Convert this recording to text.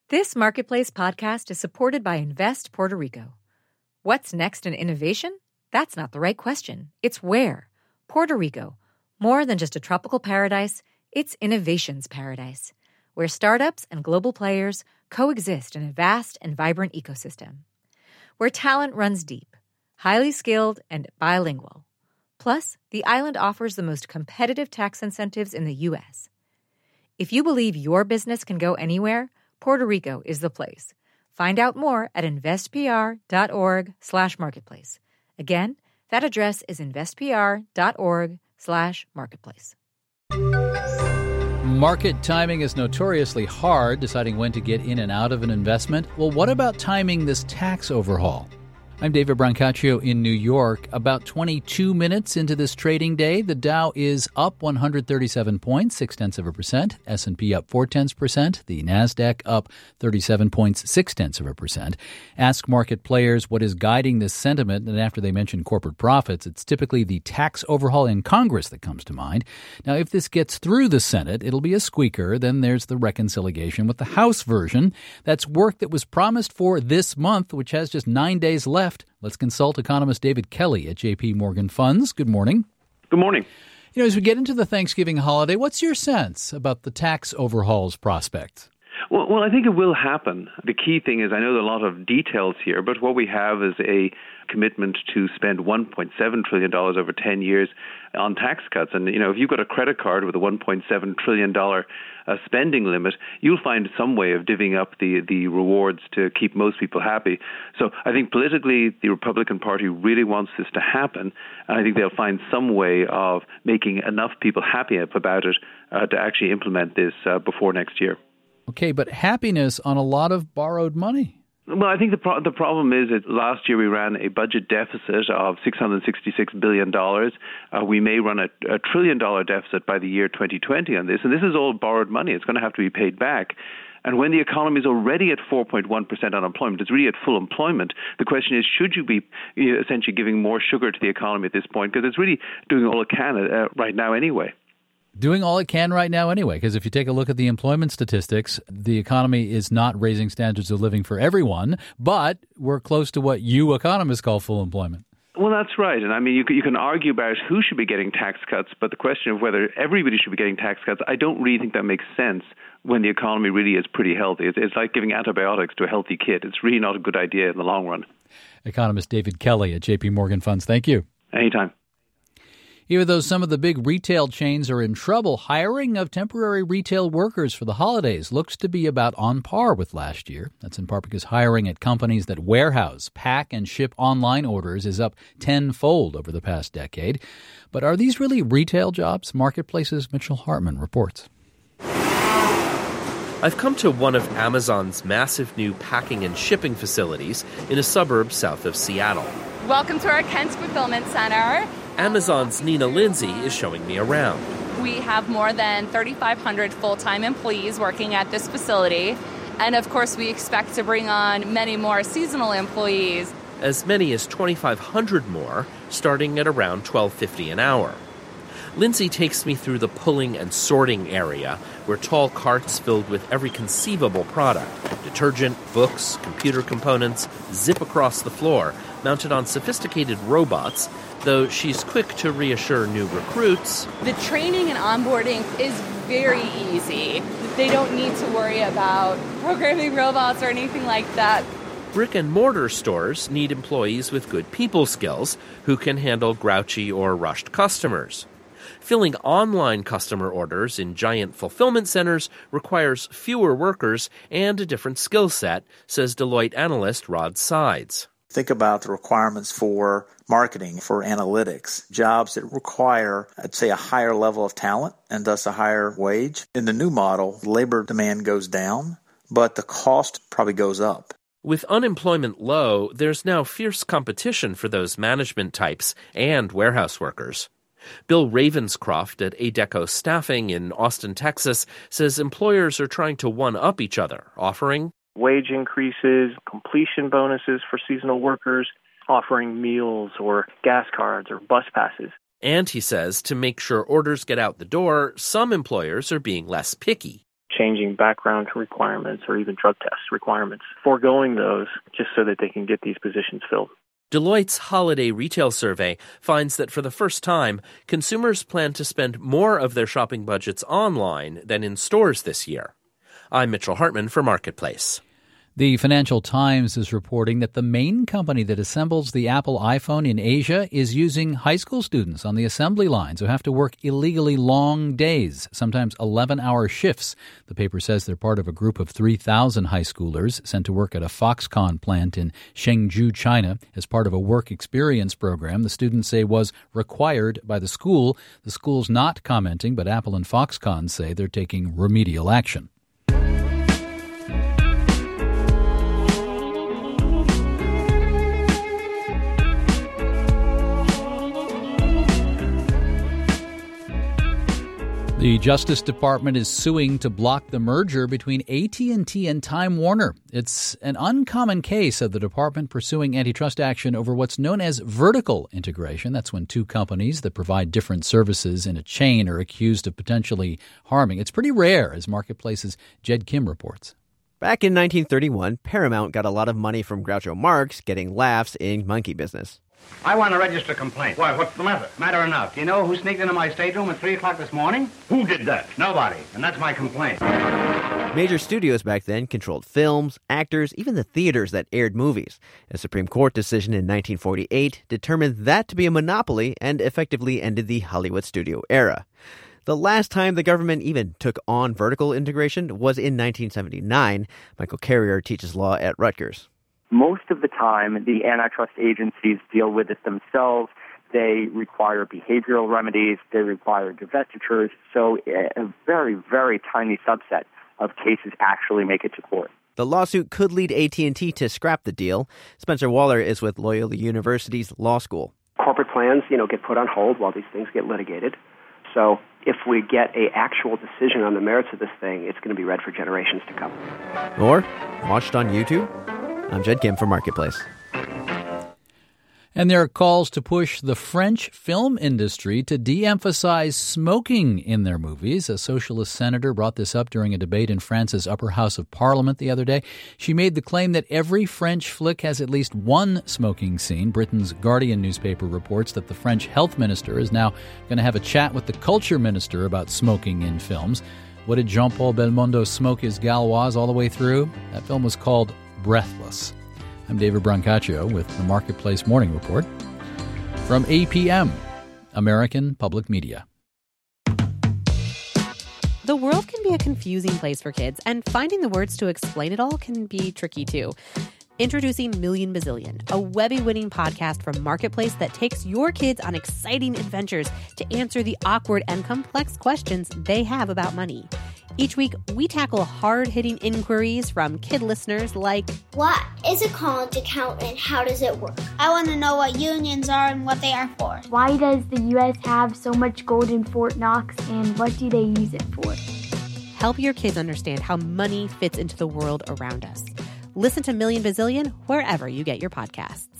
This Marketplace podcast is supported by Invest Puerto Rico. What's next in innovation? That's not the right question. It's where. Puerto Rico. More than just a tropical paradise, it's innovation's paradise, where startups and global players coexist in a vast and vibrant ecosystem. Where talent runs deep, highly skilled, and bilingual. Plus, the island offers the most competitive tax incentives in the U.S. If you believe your business can go anywhere, Puerto Rico is the place. Find out more at investpr.org/marketplace. Again, that address is investpr.org/marketplace. Market timing is notoriously hard, deciding when to get in and out of an investment. Well, what about timing this tax overhaul? I'm David Brancaccio in New York. About 22 minutes into this trading day, the Dow is up 137 points, 0.6%. S&P up 0.4%. The Nasdaq up 37 points, 0.6%. Ask market players what is guiding this sentiment, and after they mention corporate profits, it's typically the tax overhaul in Congress that comes to mind. Now, if this gets through the Senate, it'll be a squeaker. Then there's the reconciliation with the House version. That's work that was promised for this month, which has just 9 days left. Let's consult economist David Kelly at J.P. Morgan Funds. Good morning. Good morning. You know, as we get into the Thanksgiving holiday, what's your sense about the tax overhaul's prospect? Well, I think it will happen. The key thing is, I know there are a lot of details here, but what we have is a commitment to spend $1.7 trillion over 10 years on tax cuts. And, you know, if you've got a credit card with a $1.7 trillion spending limit, you'll find some way of divvying up the rewards to keep most people happy. So I think politically, the Republican Party really wants this to happen. And I think they'll find some way of making enough people happy about it to actually implement this before next year. Okay, but happiness on a lot of borrowed money. Well, I think the problem is that last year we ran a budget deficit of $666 billion. We may run a $1 trillion deficit by the year 2020 on this, and this is all borrowed money. It's going to have to be paid back. And when the economy is already at 4.1% unemployment, it's really at full employment. The question is, should you be essentially giving more sugar to the economy at this point? Because it's really doing all it can right now anyway. Doing all it can right now anyway, because if you take a look at the employment statistics, the economy is not raising standards of living for everyone, but we're close to what you economists call full employment. Well, that's right. And I mean, you can argue about who should be getting tax cuts, but the question of whether everybody should be getting tax cuts, I don't really think that makes sense when the economy really is pretty healthy. It's like giving antibiotics to a healthy kid. It's really not a good idea in the long run. Economist David Kelly at J.P. Morgan Funds. Thank you. Anytime. Even though some of the big retail chains are in trouble, hiring of temporary retail workers for the holidays looks to be about on par with last year. That's in part because hiring at companies that warehouse, pack, and ship online orders is up tenfold over the past decade. But are these really retail jobs? Marketplace's Mitchell Hartman reports. I've come to one of Amazon's massive new packing and shipping facilities in a suburb south of Seattle. Welcome to our Kent Fulfillment Center. Amazon's Nina Lindsay is showing me around. We have more than 3,500 full-time employees working at this facility. And of course, we expect to bring on many more seasonal employees. As many as 2,500 more, starting at around $12.50 an hour. Lindsay takes me through the pulling and sorting area, where tall carts filled with every conceivable product, detergent, books, computer components, zip across the floor, mounted on sophisticated robots, though she's quick to reassure new recruits. The training and onboarding is very easy. They don't need to worry about programming robots or anything like that. Brick-and-mortar stores need employees with good people skills who can handle grouchy or rushed customers. Filling online customer orders in giant fulfillment centers requires fewer workers and a different skill set, says Deloitte analyst Rod Sides. Think about the requirements for marketing, for analytics, jobs that require, I'd say, a higher level of talent and thus a higher wage. In the new model, labor demand goes down, but the cost probably goes up. With unemployment low, there's now fierce competition for those management types and warehouse workers. Bill Ravenscroft at Adecco Staffing in Austin, Texas, says employers are trying to one-up each other, offering wage increases, completion bonuses for seasonal workers, offering meals or gas cards or bus passes. And he says to make sure orders get out the door, some employers are being less picky. changing background requirements or even drug test requirements, foregoing those just so that they can get these positions filled. Deloitte's holiday retail survey finds that for the first time, consumers plan to spend more of their shopping budgets online than in stores this year. I'm Mitchell Hartman for Marketplace. The Financial Times is reporting that the main company that assembles the Apple iPhone in Asia is using high school students on the assembly lines who have to work illegally long days, sometimes 11-hour shifts. The paper says they're part of a group of 3,000 high schoolers sent to work at a Foxconn plant in Chengdu, China, as part of a work experience program the students say was required by the school. The school's not commenting, but Apple and Foxconn say they're taking remedial action. The Justice Department is suing to block the merger between AT&T and Time Warner. It's an uncommon case of the department pursuing antitrust action over what's known as vertical integration. That's when two companies that provide different services in a chain are accused of potentially harming. It's pretty rare, as Marketplace's Jed Kim reports. Back in 1931, Paramount got a lot of money from Groucho Marx getting laughs in monkey business. I want to register a complaint. Why, what's the matter? Matter enough. Do you know who sneaked into my stateroom at 3 o'clock this morning? Who did that? Nobody. And that's my complaint. Major studios back then controlled films, actors, even the theaters that aired movies. A Supreme Court decision in 1948 determined that to be a monopoly and effectively ended the Hollywood studio era. The last time the government even took on vertical integration was in 1979. Michael Carrier teaches law at Rutgers. Most of the time, the antitrust agencies deal with it themselves. They require behavioral remedies. They require divestitures. So a very, very tiny subset of cases actually make it to court. The lawsuit could lead AT&T to scrap the deal. Spencer Waller is with Loyola University's law school. Corporate plans, get put on hold while these things get litigated. So if we get an actual decision on the merits of this thing, it's going to be read for generations to come. Or watched on YouTube. I'm Jed Kim for Marketplace. And there are calls to push the French film industry to de-emphasize smoking in their movies. A socialist senator brought this up during a debate in France's upper house of parliament the other day. She made the claim that every French flick has at least one smoking scene. Britain's Guardian newspaper reports that the French health minister is now going to have a chat with the culture minister about smoking in films. What did Jean-Paul Belmondo smoke his Gauloise all the way through? That film was called Breathless. I'm David Brancaccio with the Marketplace Morning Report from APM, American Public Media. The world can be a confusing place for kids, and finding the words to explain it all can be tricky too. Introducing Million Bazillion, a Webby-winning podcast from Marketplace that takes your kids on exciting adventures to answer the awkward and complex questions they have about money. Each week, we tackle hard-hitting inquiries from kid listeners like, what is a college account and how does it work? I want to know what unions are and what they are for. Why does the U.S. have so much gold in Fort Knox and what do they use it for? Help your kids understand how money fits into the world around us. Listen to Million Bazillion wherever you get your podcasts.